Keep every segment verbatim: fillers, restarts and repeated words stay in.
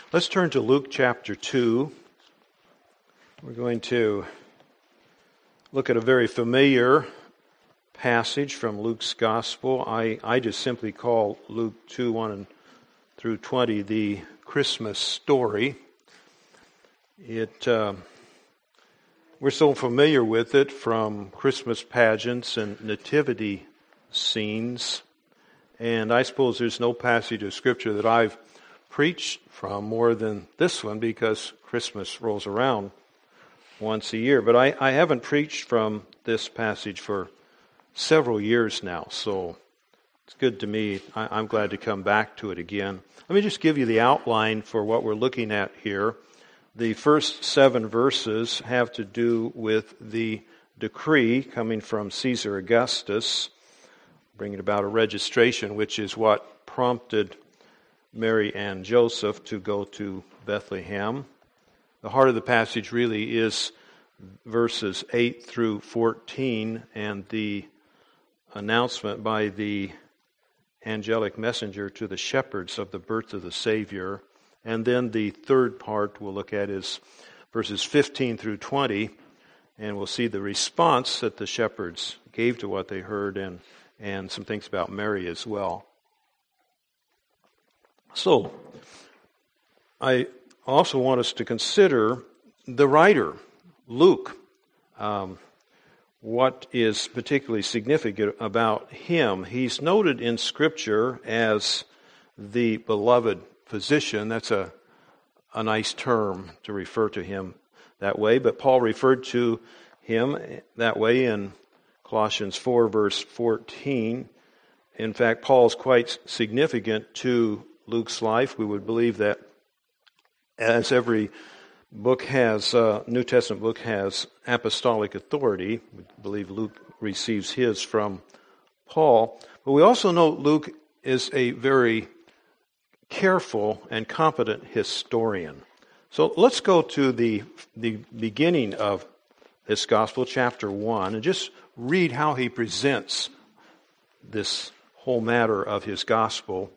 Let's turn to Luke chapter two. We're going to look at a very familiar passage from Luke's Gospel. I, I just simply call Luke two, one through twenty the Christmas story. It uh, we're so familiar with it from Christmas pageants and nativity scenes. And I suppose there's no passage of Scripture that I've preached from more than this one because Christmas rolls around once a year. But I, I haven't preached from this passage for several years now, so it's good to me. I, I'm glad to come back to it again. Let me just give you the outline for what we're looking at here. The first seven verses have to do with the decree coming from Caesar Augustus, bringing about a registration, which is what prompted Mary and Joseph to go to Bethlehem. The heart of the passage really is verses eight through fourteen and the announcement by the angelic messenger to the shepherds of the birth of the Savior. And then the third part we'll look at is verses fifteen through twenty, and we'll see the response that the shepherds gave to what they heard and, and some things about Mary as well. So, I also want us to consider the writer, Luke. Um, what is particularly significant about him? He's noted in Scripture as the beloved physician. That's a, a nice term to refer to him that way, but Paul referred to him that way in Colossians four, verse fourteen. In fact, Paul's quite significant to Luke's life. We would believe that as every book has, uh, New Testament book has apostolic authority. We believe Luke receives his from Paul. But we also know Luke is a very careful and competent historian. So let's go to the, the beginning of this gospel, chapter one, and just read how he presents this whole matter of his gospel.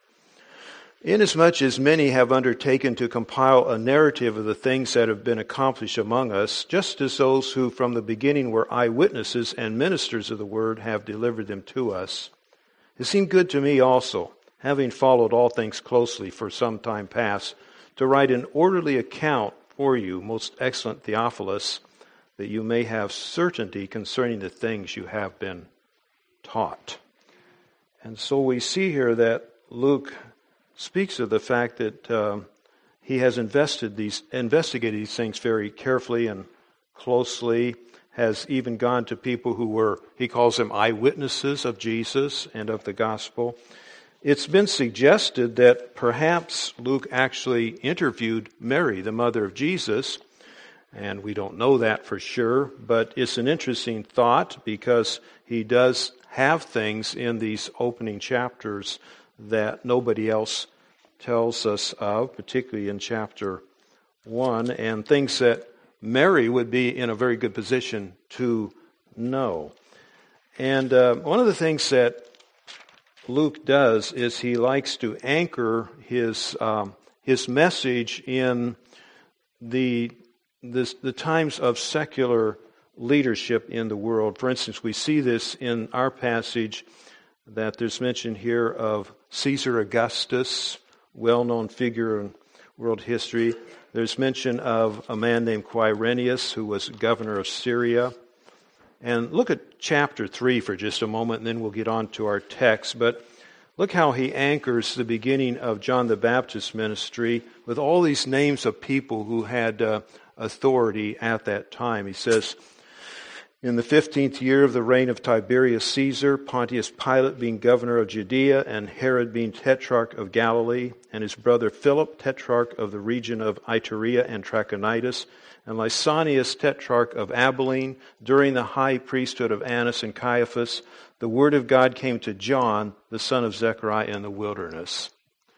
Inasmuch as many have undertaken to compile a narrative of the things that have been accomplished among us, just as those who from the beginning were eyewitnesses and ministers of the word have delivered them to us, it seemed good to me also, having followed all things closely for some time past, to write an orderly account for you, most excellent Theophilus, that you may have certainty concerning the things you have been taught. And so we see here that Luke speaks of the fact that um, he has invested these, investigated these things very carefully and closely, has even gone to people who were, he calls them eyewitnesses of Jesus and of the gospel. It's been suggested that perhaps Luke actually interviewed Mary, the mother of Jesus, and we don't know that for sure, but it's an interesting thought because he does have things in these opening chapters that nobody else tells us of, particularly in chapter one, and things that Mary would be in a very good position to know. And uh, one of the things that Luke does is he likes to anchor his um, his message in the this, the times of secular leadership in the world. For instance, we see this in our passage that there's mention here of Caesar Augustus, well-known figure in world history. There's mention of a man named Quirinius, who was governor of Syria. And look at chapter three for just a moment, and then we'll get on to our text. But look how he anchors the beginning of John the Baptist's ministry with all these names of people who had uh, authority at that time. He says, in the fifteenth year of the reign of Tiberius Caesar, Pontius Pilate being governor of Judea, and Herod being tetrarch of Galilee, and his brother Philip, tetrarch of the region of Iturea and Trachonitis, and Lysanias, tetrarch of Abilene, during the high priesthood of Annas and Caiaphas, the word of God came to John, the son of Zechariah, in the wilderness.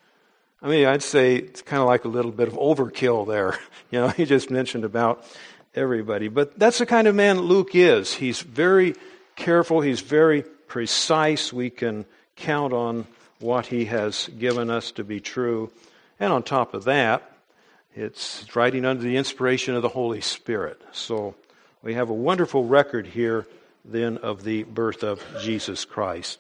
I mean, I'd say it's kind of like a little bit of overkill there. You know, he just mentioned about everybody. But that's the kind of man Luke is. He's very careful. He's very precise. We can count on what he has given us to be true. And on top of that, it's writing under the inspiration of the Holy Spirit. So we have a wonderful record here then of the birth of Jesus Christ.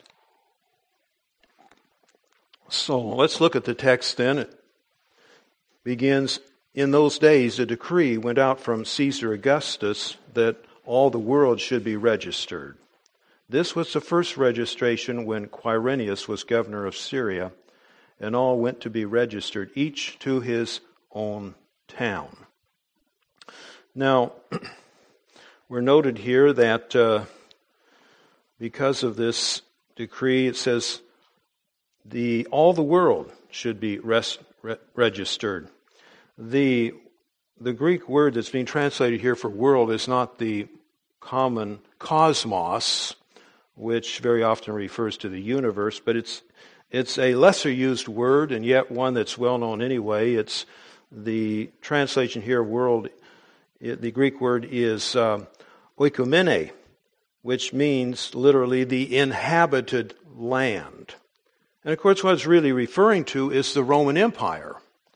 So let's look at the text then. It begins, in those days a decree went out from Caesar Augustus that all the world should be registered. This was the first registration when Quirinius was governor of Syria, and all went to be registered, each to his own town. Now, we're noted here that uh, because of this decree, it says the all the world should be res, re, registered. The the Greek word that's being translated here for world is not the common cosmos, which very often refers to the universe, but it's it's a lesser used word, and yet one that's well known anyway. It's the translation here, world. It, the Greek word is uh, oikumene, which means literally the inhabited land. And of course, what it's really referring to is the Roman Empire,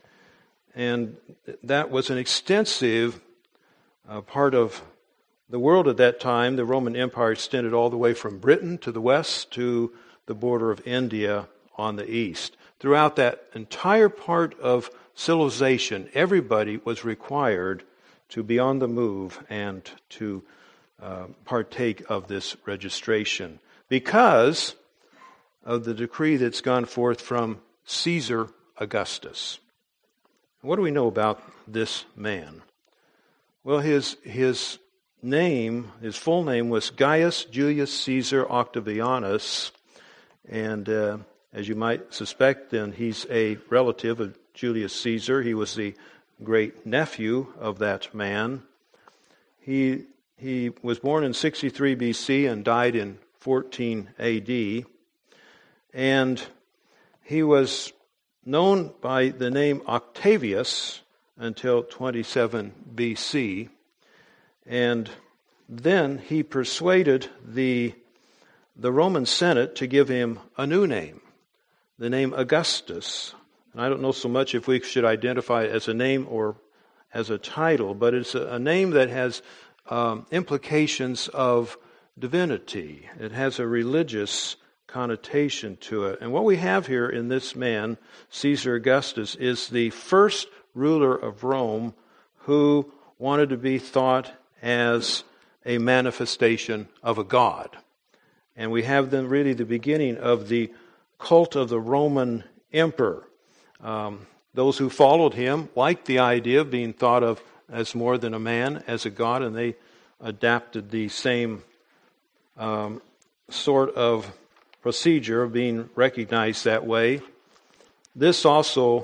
and that was an extensive uh, part of the world at that time. The Roman Empire extended all the way from Britain to the west to the border of India on the east. Throughout that entire part of civilization, everybody was required to be on the move and to uh, partake of this registration because of the decree that's gone forth from Caesar Augustus. What do we know about this man? Well, his his name, his full name was Gaius Julius Caesar Octavianus, and uh, as you might suspect, then he's a relative of Julius Caesar. He was the great nephew of that man. He he was born in sixty-three B C and died in fourteen A D, and he was known by the name Octavius until twenty-seven B C, and then he persuaded the the Roman Senate to give him a new name, the name Augustus. And I don't know so much if we should identify it as a name or as a title, but it's a, a name that has um, implications of divinity. It has a religious connotation to it. And what we have here in this man, Caesar Augustus, is the first ruler of Rome who wanted to be thought as a manifestation of a god. And we have then really the beginning of the cult of the Roman emperor. Um, those who followed him liked the idea of being thought of as more than a man, as a god, and they adapted the same um, sort of procedure of being recognized that way. This also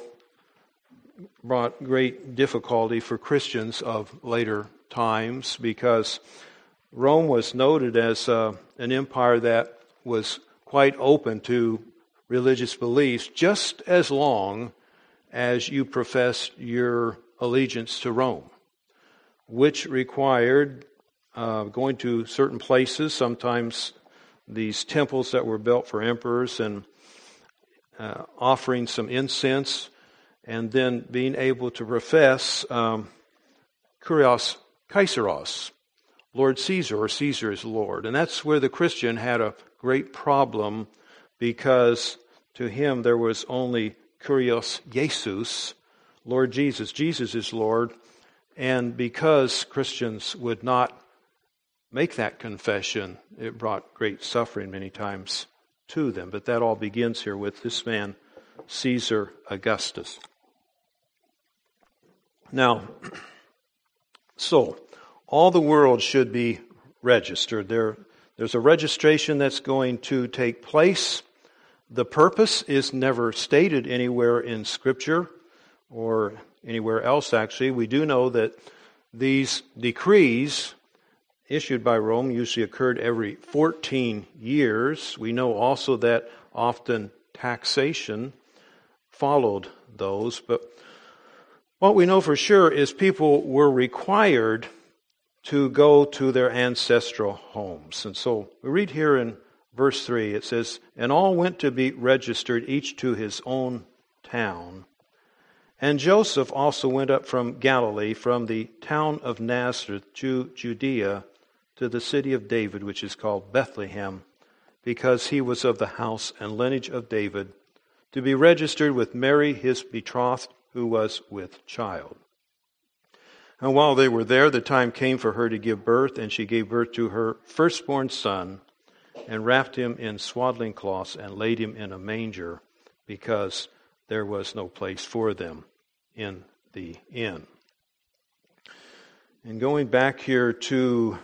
brought great difficulty for Christians of later times because Rome was noted as uh, an empire that was quite open to religious beliefs just as long as you professed your allegiance to Rome, which required uh, going to certain places, sometimes these temples that were built for emperors, and uh, offering some incense, and then being able to profess um, Kyrios Kaiseros, Lord Caesar, or Caesar is Lord. And that's where the Christian had a great problem, because to him there was only Kyrios Jesus, Lord Jesus. Jesus is Lord. And because Christians would not make that confession, it brought great suffering many times to them. But that all begins here with this man, Caesar Augustus. Now, so, all the world should be registered. There, there's a registration that's going to take place. The purpose is never stated anywhere in Scripture or anywhere else, actually. We do know that these decrees issued by Rome usually occurred every fourteen years. We know also that often taxation followed those. But what we know for sure is people were required to go to their ancestral homes. And so we read here in verse three, it says, "And all went to be registered, each to his own town." And Joseph also went up from Galilee, from the town of Nazareth to Judea, to the city of David, which is called Bethlehem, because he was of the house and lineage of David, to be registered with Mary, his betrothed, who was with child. And while they were there, the time came for her to give birth, and she gave birth to her firstborn son, and wrapped him in swaddling cloths, and laid him in a manger, because there was no place for them in the inn. And going back here to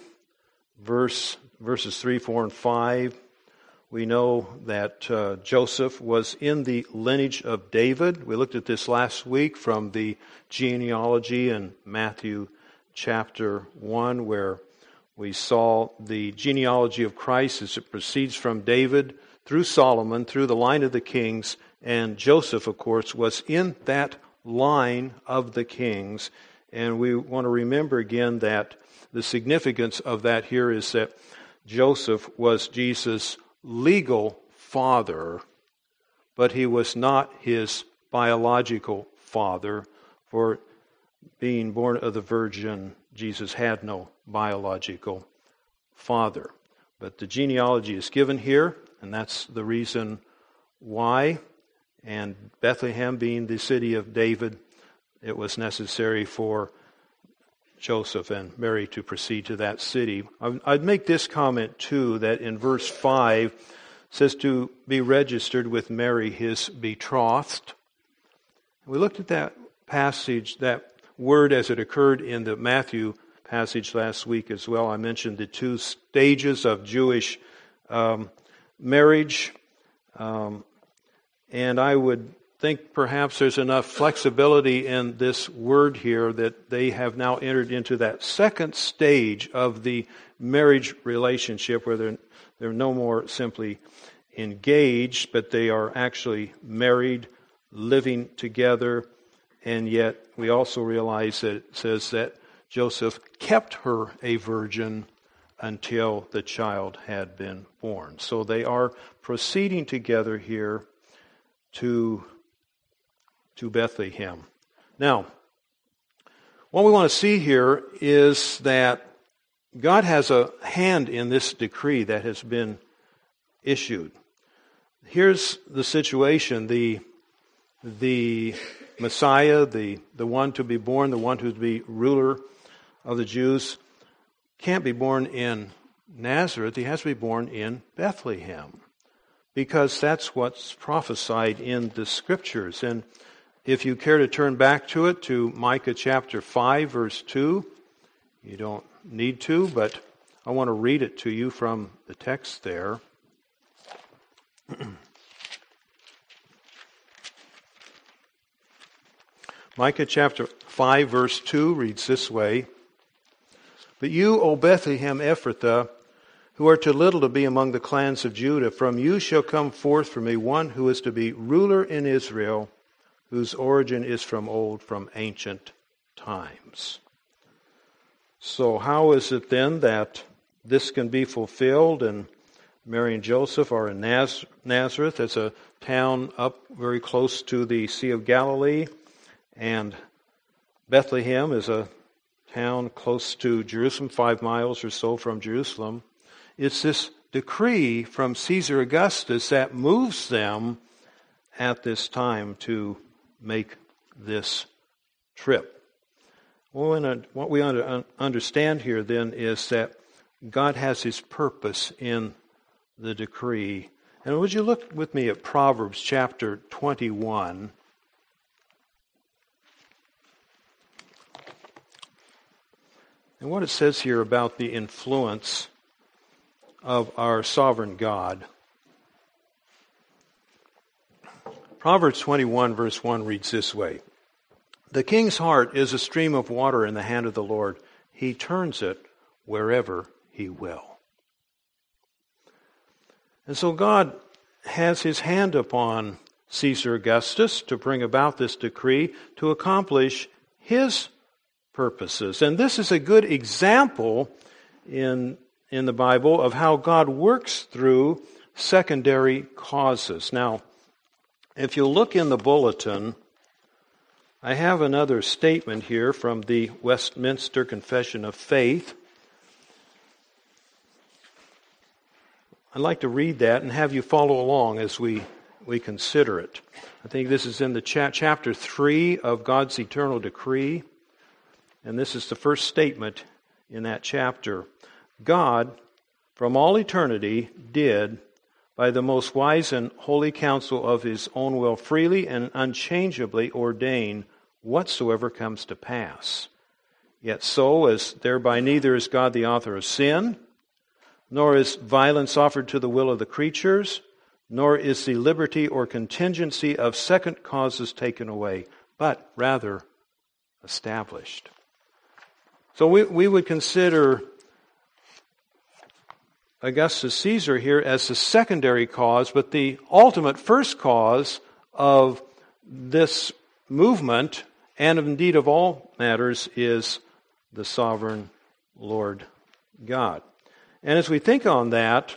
verse verses three, four, and five, we know that uh, Joseph was in the lineage of David. We looked at this last week from the genealogy in Matthew chapter one, where we saw the genealogy of Christ as it proceeds from David through Solomon, through the line of the kings, and Joseph, of course, was in that line of the kings. And we want to remember again that the significance of that here is that Joseph was Jesus' legal father, but he was not his biological father. For being born of the Virgin, Jesus had no biological father. But the genealogy is given here, and that's the reason why. And Bethlehem being the city of David, it was necessary for Joseph and Mary to proceed to that city. I'd make this comment too, that in verse five, it says to be registered with Mary, his betrothed. We looked at that passage, that word as it occurred in the Matthew passage last week as well. I mentioned the two stages of Jewish um, marriage. Um, and I would think perhaps there's enough flexibility in this word here that they have now entered into that second stage of the marriage relationship, where they're, they're no more simply engaged, but they are actually married, living together. And yet we also realize that it says that Joseph kept her a virgin until the child had been born. So they are proceeding together here to, to Bethlehem. Now, what we want to see here is that God has a hand in this decree that has been issued. Here's the situation. The, the Messiah, the, the one to be born, the one to be ruler of the Jews, can't be born in Nazareth. He has to be born in Bethlehem, because that's what's prophesied in the Scriptures. And if you care to turn back to it, to Micah chapter five, verse two, you don't need to, but I want to read it to you from the text there. Micah chapter five, verse two reads this way: But you, O Bethlehem Ephrathah, who are too little to be among the clans of Judah, from you shall come forth for me one who is to be ruler in Israel, whose origin is from old, from ancient times. So how is it then that this can be fulfilled? And Mary and Joseph are in Naz- Nazareth. It's a town up very close to the Sea of Galilee. And Bethlehem is a town close to Jerusalem, five miles or so from Jerusalem. It's this decree from Caesar Augustus that moves them at this time to make this trip. What we understand here then is that God has His purpose in the decree. And would you look with me at Proverbs chapter twenty-one? And what it says here about the influence of our sovereign God. Proverbs twenty-one verse one reads this way: The king's heart is a stream of water in the hand of the Lord. He turns it wherever He will. And so God has His hand upon Caesar Augustus to bring about this decree to accomplish His purposes. And this is a good example in, in the Bible of how God works through secondary causes. Now, if you look in the bulletin, I have another statement here from the Westminster Confession of Faith. I'd like to read that and have you follow along as we, we consider it. I think this is in the cha- chapter three of God's Eternal Decree, and this is the first statement in that chapter. God, from all eternity, did, by the most wise and holy counsel of His own will, freely and unchangeably ordain whatsoever comes to pass. Yet so, as thereby neither is God the author of sin, nor is violence offered to the will of the creatures, nor is the liberty or contingency of second causes taken away, but rather established. So we, we would consider Augustus Caesar here as the secondary cause, but the ultimate first cause of this movement, and indeed of all matters, is the sovereign Lord God. And as we think on that,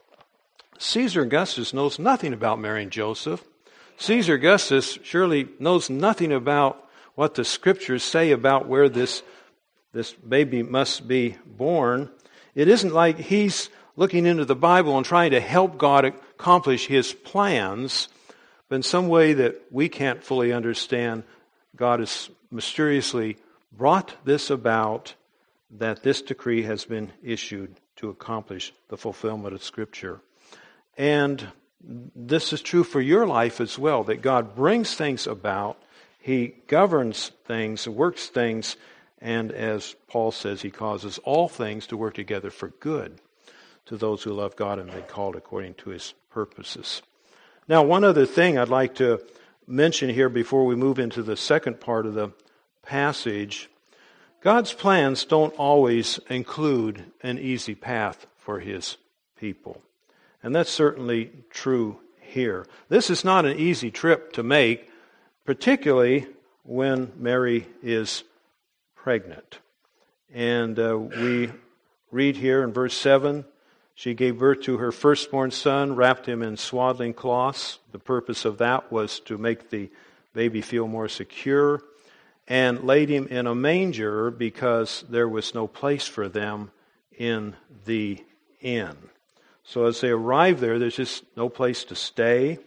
Caesar Augustus knows nothing about marrying Joseph. Caesar Augustus surely knows nothing about what the Scriptures say about where this, this baby must be born. It isn't like he's looking into the Bible and trying to help God accomplish His plans, but in some way that we can't fully understand, God has mysteriously brought this about, that this decree has been issued to accomplish the fulfillment of Scripture. And this is true for your life as well, that God brings things about, He governs things, works things, and as Paul says, He causes all things to work together for good to those who love God and be called according to His purposes. Now, one other thing I'd like to mention here before we move into the second part of the passage. God's plans don't always include an easy path for His people. And that's certainly true here. This is not an easy trip to make, particularly when Mary is pregnant. And uh, we read here in verse seven, she gave birth to her firstborn son, wrapped him in swaddling cloths. The purpose of that was to make the baby feel more secure, and laid him in a manger because there was no place for them in the inn. So as they arrive there, there's just no place to stay.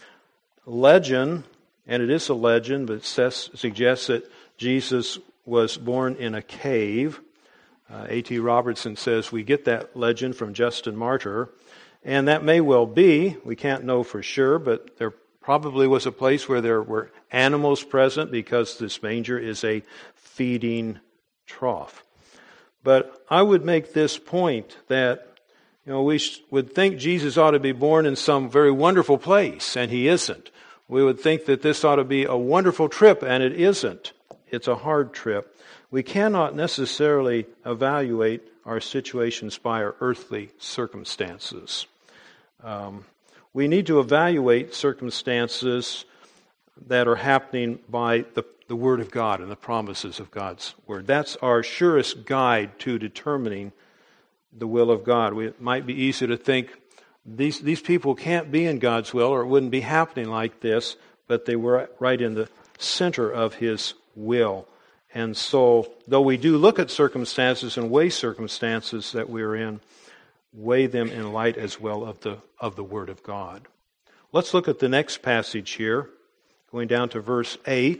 Legend, and it is a legend, but it says, suggests that Jesus was born in a cave. Uh, A T Robertson says we get that legend from Justin Martyr, and that may well be. We can't know for sure, but there probably was a place where there were animals present because this manger is a feeding trough. But I would make this point that, you know, we would think Jesus ought to be born in some very wonderful place, and He isn't. We would think that this ought to be a wonderful trip, and it isn't. It's a hard trip. We cannot necessarily evaluate our situations by our earthly circumstances. Um, we need to evaluate circumstances that are happening by the, the Word of God and the promises of God's Word. That's our surest guide to determining the will of God. We, it might be easy to think these, these people can't be in God's will, or it wouldn't be happening like this, but they were right in the center of His will. And so, though we do look at circumstances and weigh circumstances that we're in, weigh them in light as well of the of the Word of God. Let's look at the next passage here, going down to verse eight.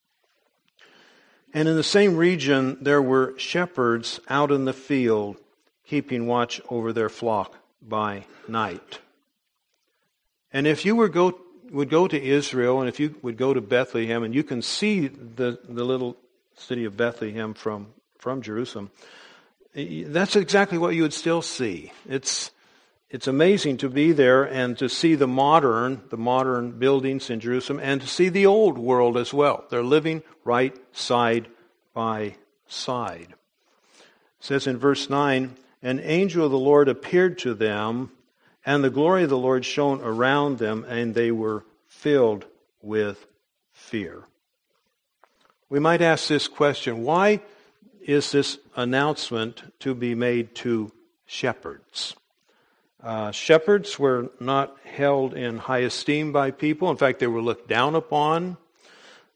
And in the same region there were shepherds out in the field, keeping watch over their flock by night. And if you were go would go to Israel, and if you would go to Bethlehem, and you can see the, the little city of Bethlehem from, from Jerusalem, that's exactly what you would still see. It's it's amazing to be there and to see the modern, the modern buildings in Jerusalem, and to see the old world as well. They're living right side by side. It says in verse nine, an angel of the Lord appeared to them, and the glory of the Lord shone around them, and they were filled with fear. We might ask this question, why is this announcement to be made to shepherds? Uh, shepherds were not held in high esteem by people. In fact, they were looked down upon.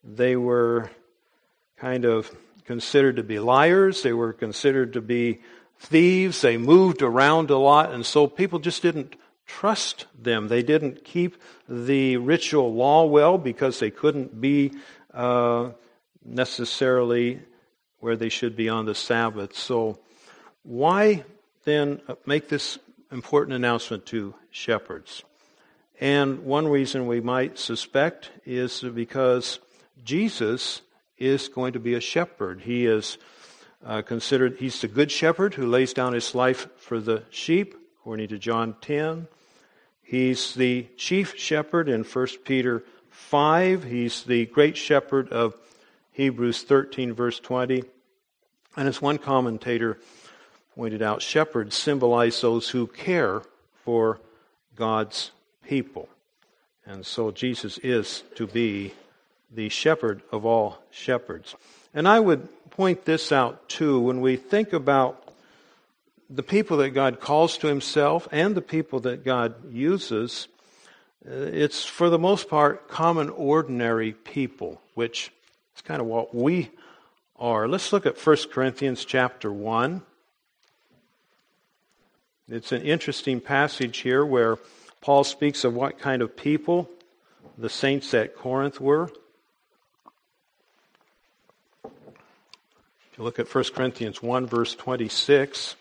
They were kind of considered to be liars. They were considered to be thieves. They moved around a lot, and so people just didn't trust them. They didn't keep the ritual law well because they couldn't be uh, necessarily where they should be on the Sabbath. So why then make this important announcement to shepherds? And one reason we might suspect is because Jesus is going to be a shepherd. He is uh, considered, he's the good shepherd who lays down his life for the sheep, according to John ten. He's the chief shepherd in First Peter five. He's the great shepherd of Hebrews thirteen, verse twenty. And as one commentator pointed out, shepherds symbolize those who care for God's people. And so Jesus is to be the shepherd of all shepherds. And I would point this out too, when we think about the people that God calls to himself and the people that God uses, it's for the most part common, ordinary people, which is kind of what we are. Let's look at First Corinthians chapter one. It's an interesting passage here where Paul speaks of what kind of people the saints at Corinth were. If you look at First Corinthians one, verse twenty-six,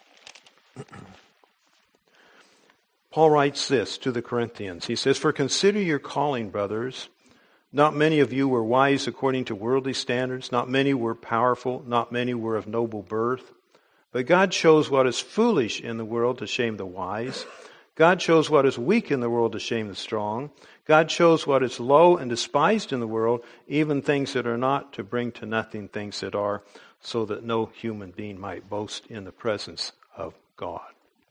Paul writes this to the Corinthians. He says, "For consider your calling, brothers. Not many of you were wise according to worldly standards. Not many were powerful. Not many were of noble birth. But God chose what is foolish in the world to shame the wise. God chose what is weak in the world to shame the strong. God chose what is low and despised in the world, even things that are not, to bring to nothing things that are, so that no human being might boast in the presence of God."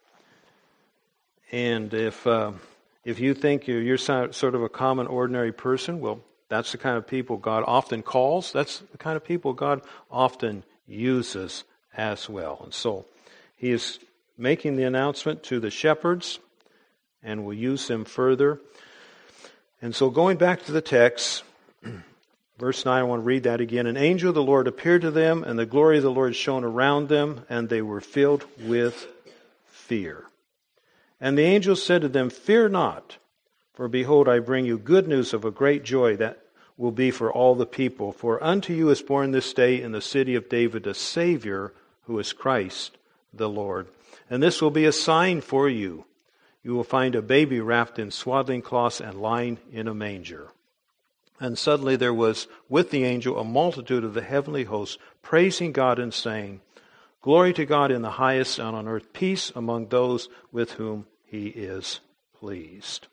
And if uh, if you think you're, you're sort of a common, ordinary person, well, that's the kind of people God often calls. That's the kind of people God often uses as well. And so he is making the announcement to the shepherds, and will use them further. And so going back to the text, verse nine, I want to read that again. "An angel of the Lord appeared to them, and the glory of the Lord shone around them, and they were filled with fear. And the angel said to them, 'Fear not, for behold, I bring you good news of a great joy that will be for all the people. For unto you is born this day in the city of David a Savior, who is Christ the Lord. And this will be a sign for you. You will find a baby wrapped in swaddling cloths and lying in a manger.' And suddenly there was with the angel a multitude of the heavenly hosts, praising God and saying, 'Glory to God in the highest, and on earth peace among those with whom he is pleased.'"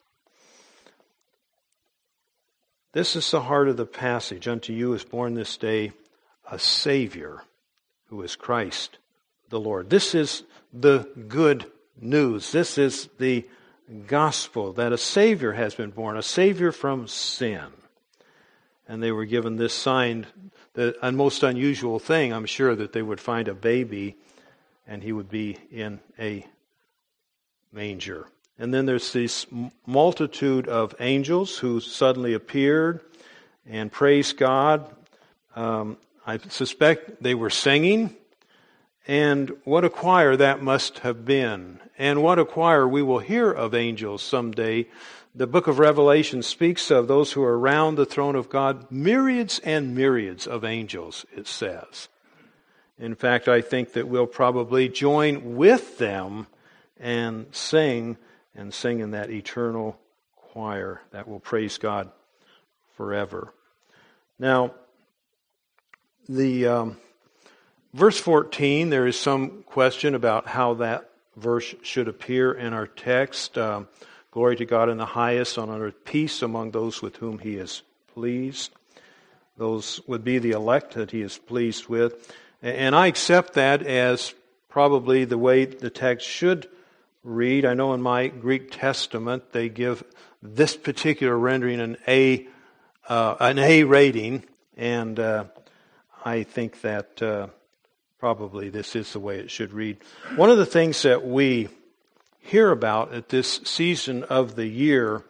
This is the heart of the passage. "Unto you is born this day a Savior, who is Christ the Lord." This is the good news. This is the gospel, that a Savior has been born, a Savior from sin. And they were given this sign, the a most unusual thing, I'm sure, that they would find a baby and he would be in a manger. And then there's this multitude of angels who suddenly appeared and praised God. Um, I suspect they were singing. And what a choir that must have been. And what a choir we will hear of angels someday. The book of Revelation speaks of those who are around the throne of God, myriads and myriads of angels, it says. In fact, I think that we'll probably join with them and sing, and sing in that eternal choir that will praise God forever. Now, the um, verse fourteen, there is some question about how that verse should appear in our text. Um, Glory to God in the highest, on earth peace among those with whom he is pleased. Those would be the elect that he is pleased with. And I accept that as probably the way the text should read. I know in my Greek Testament they give this particular rendering an A, uh, an A rating, and uh, I think that uh, probably this is the way it should read. One of the things that we hear about at this season of the year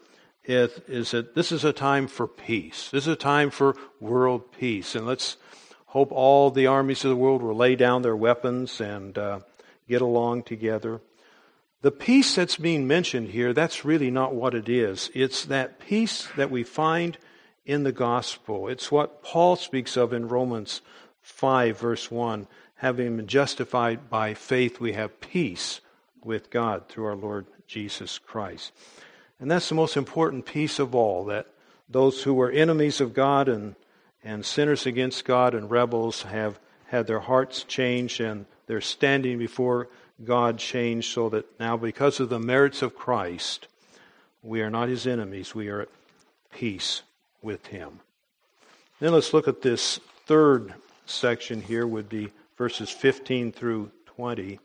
is that this is a time for peace. This is a time for world peace. And let's hope all the armies of the world will lay down their weapons and uh, get along together. The peace that's being mentioned here, that's really not what it is. It's that peace that we find in the gospel. It's what Paul speaks of in Romans five, verse one. Having been justified by faith, we have peace with God through our Lord Jesus Christ. And that's the most important piece of all, that those who were enemies of God and, and sinners against God and rebels have had their hearts changed and they're standing before God changed, so that now, because of the merits of Christ, we are not His enemies. We are at peace with Him. Then let's look at this third section here, would be verses fifteen through twenty.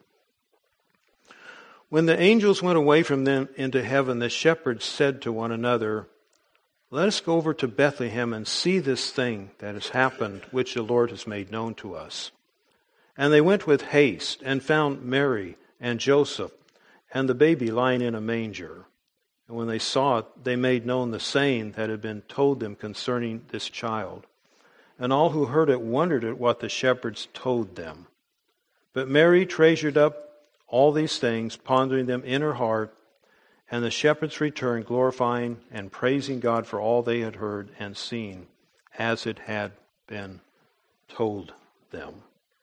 When the angels went away from them into heaven, the shepherds said to one another, "Let us go over to Bethlehem and see this thing that has happened, which the Lord has made known to us." And they went with haste and found Mary and Joseph and the baby lying in a manger. And when they saw it, they made known the saying that had been told them concerning this child. And all who heard it wondered at what the shepherds told them. But Mary treasured up all these things, pondering them in her heart. And the shepherds returned, glorifying and praising God for all they had heard and seen, as it had been told them.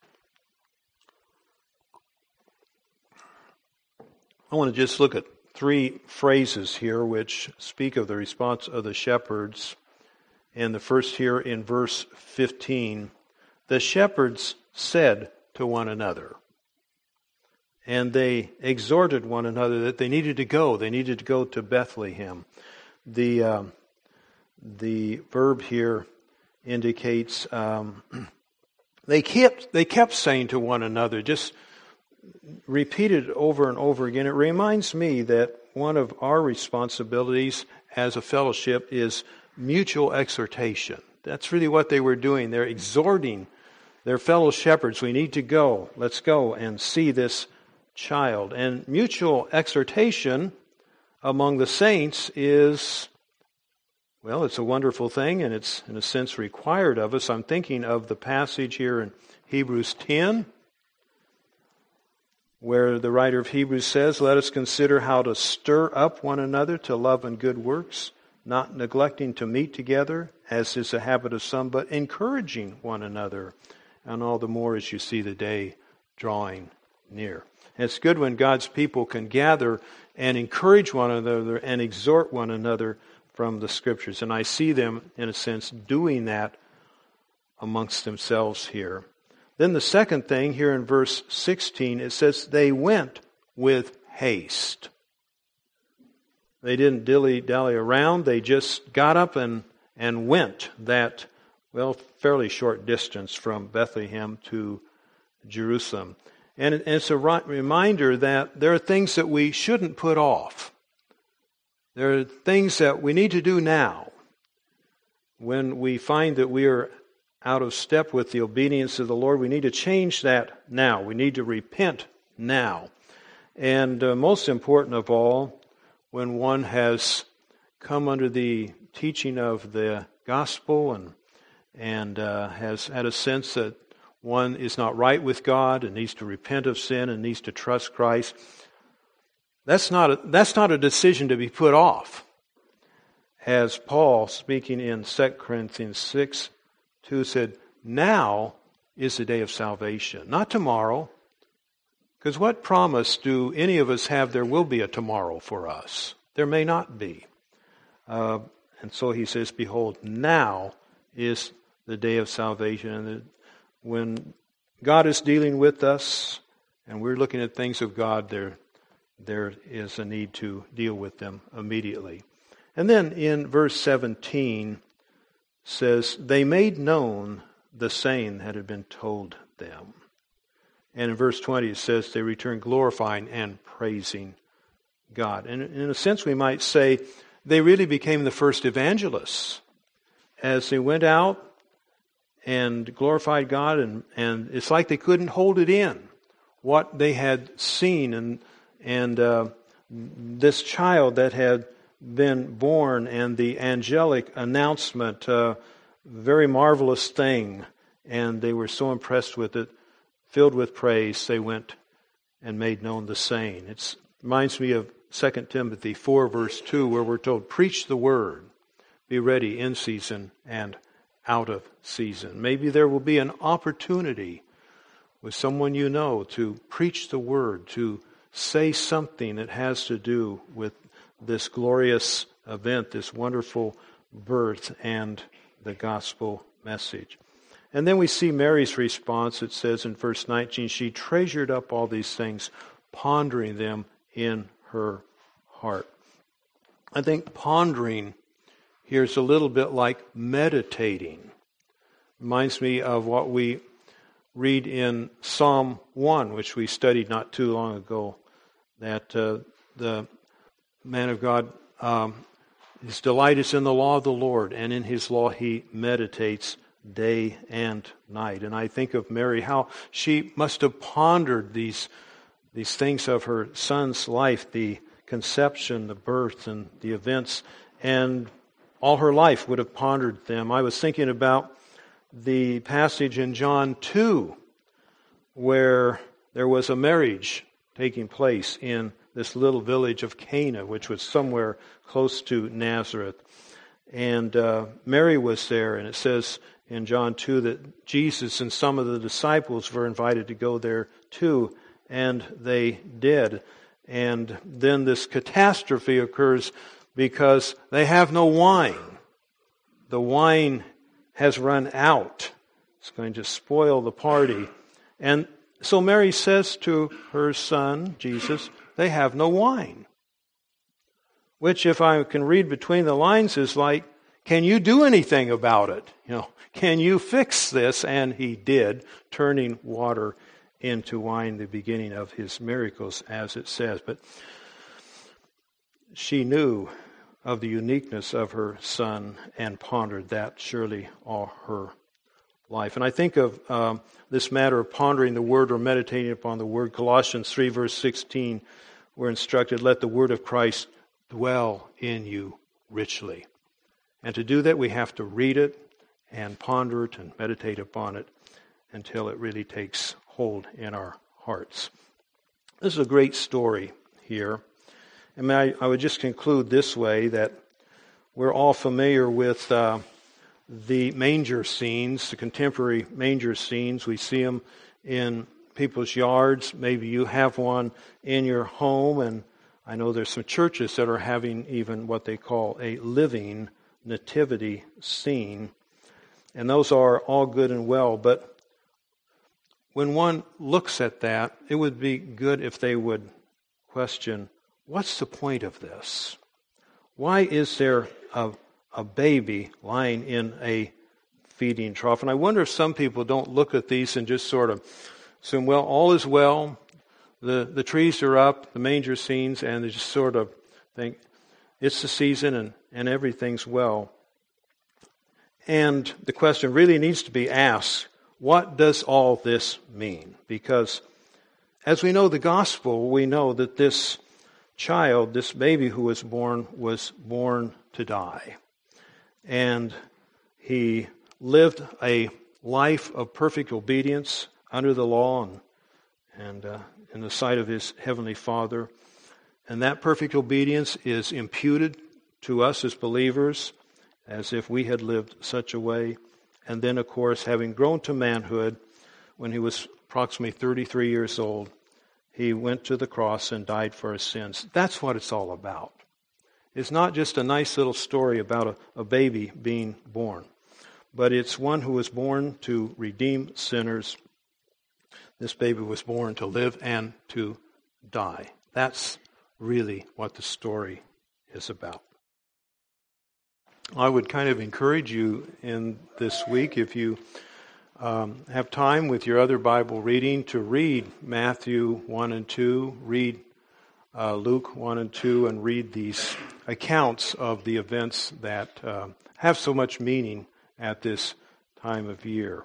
I want to just look at three phrases here which speak of the response of the shepherds. And the first here in verse fifteen, the shepherds said to one another. And they exhorted one another that they needed to go. They needed to go to Bethlehem. The uh, the verb here indicates um, they kept they kept saying to one another, just repeated over and over again. It reminds me that one of our responsibilities as a fellowship is mutual exhortation. That's really what they were doing. They're exhorting their fellow shepherds. We need to go. Let's go and see this child. And mutual exhortation among the saints is, well, it's a wonderful thing, and it's in a sense required of us. I'm thinking of the passage here in Hebrews ten, where the writer of Hebrews says, "Let us consider how to stir up one another to love and good works, not neglecting to meet together, as is the habit of some, but encouraging one another, and all the more as you see the day drawing near." And it's good when God's people can gather and encourage one another and exhort one another from the Scriptures. And I see them, in a sense, doing that amongst themselves here. Then the second thing, here in verse sixteen, it says, they went with haste. They didn't dilly-dally around. They just got up and, and went that, well, fairly short distance from Bethlehem to Jerusalem. And it's a reminder that there are things that we shouldn't put off. There are things that we need to do now. When we find that we are out of step with the obedience of the Lord, we need to change that now. We need to repent now. And uh, most important of all, when one has come under the teaching of the gospel and and uh, has had a sense that one is not right with God and needs to repent of sin and needs to trust Christ, that's not a, that's not a decision to be put off. As Paul, speaking in Second Corinthians six two, said, now is the day of salvation, not tomorrow. Because what promise do any of us have there will be a tomorrow for us? There may not be. Uh, and so he says, behold, now is the day of salvation. And when God is dealing with us and we're looking at things of God, there, there is a need to deal with them immediately. And then in verse seventeen says, they made known the saying that had been told them. And in verse twenty it says, they returned glorifying and praising God. And in a sense we might say, they really became the first evangelists. As they went out and glorified God, and, and it's like they couldn't hold it in, what they had seen, and, and uh, this child that had been born, and the angelic announcement, uh, very marvelous thing, and they were so impressed with it, filled with praise, they went and made known the saying. It reminds me of Second Timothy four, verse two, where we're told, preach the word, be ready in season and out of season. Maybe there will be an opportunity with someone you know to preach the word, to say something that has to do with this glorious event, this wonderful birth and the gospel message. And then we see Mary's response. It says in verse nineteen, she treasured up all these things, pondering them in her heart. I think pondering here is a little bit like meditating. Reminds me of what we read in Psalm one, which we studied not too long ago, that uh, the man of God, um, his delight is in the law of the Lord, and in his law he meditates day and night. And I think of Mary, how she must have pondered these, these things of her son's life, the conception, the birth, and the events, and all her life would have pondered them. I was thinking about the passage in John two, where there was a marriage taking place in this little village of Cana, which was somewhere close to Nazareth. And uh, Mary was there, and it says in John two that Jesus and some of the disciples were invited to go there too, and they did. And then this catastrophe occurs because they have no wine. The wine has run out. It's going to spoil the party. And so Mary says to her son, Jesus, they have no wine. Which, if I can read between the lines, is like, can you do anything about it? You know, can you fix this? And he did, turning water into wine, the beginning of his miracles, as it says. But she knew of the uniqueness of her son and pondered that surely all her life. And I think of um, this matter of pondering the word or meditating upon the word. Colossians three, verse sixteen, we're instructed, let the word of Christ dwell in you richly. And to do that, we have to read it and ponder it and meditate upon it until it really takes hold in our hearts. This is a great story here. And I, I would just conclude this way, that we're all familiar with uh, the manger scenes, the contemporary manger scenes. We see them in people's yards. Maybe you have one in your home, and I know there's some churches that are having even what they call a living nativity scene. And those are all good and well, but when one looks at that, it would be good if they would question, what's the point of this? Why is there a, a baby lying in a feeding trough? And I wonder if some people don't look at these and just sort of assume, well, all is well, the, the trees are up, the manger scenes, and they just sort of think, it's the season and, and everything's well. And the question really needs to be asked, what does all this mean? Because as we know the gospel, we know that this child, this baby who was born, was born to die. And he lived a life of perfect obedience under the law and, and uh, in the sight of his heavenly Father. And that perfect obedience is imputed to us as believers, as if we had lived such a way. And then, of course, having grown to manhood, when he was approximately thirty-three years old, he went to the cross and died for his sins. That's what it's all about. It's not just a nice little story about a, a baby being born, but it's one who was born to redeem sinners. This baby was born to live and to die. That's really what the story is about. I would kind of encourage you in this week, if you um, have time with your other Bible reading, to read Matthew one and two, read uh, Luke one and two, and read these accounts of the events that uh, have so much meaning at this time of year.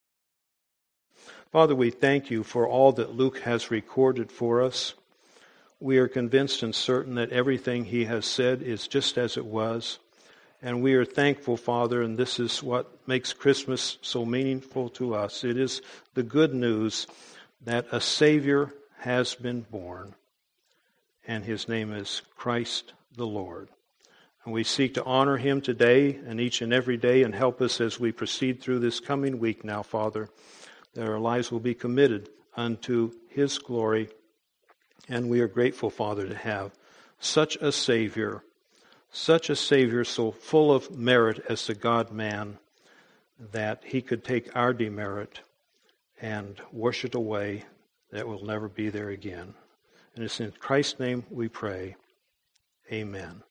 Father, we thank you for all that Luke has recorded for us. we are convinced and certain that everything he has said is just as it was. And we are thankful, Father, and this is what makes Christmas so meaningful to us. It is the good news that a Savior has been born, and his name is Christ the Lord. And we seek to honor him today and each and every day, and help us as we proceed through this coming week now, Father, that our lives will be committed unto his glory. And we are grateful, Father, to have such a Savior, such a Savior so full of merit as the God-man, that he could take our demerit and wash it away, that will never be there again. And it's in Christ's name we pray. Amen.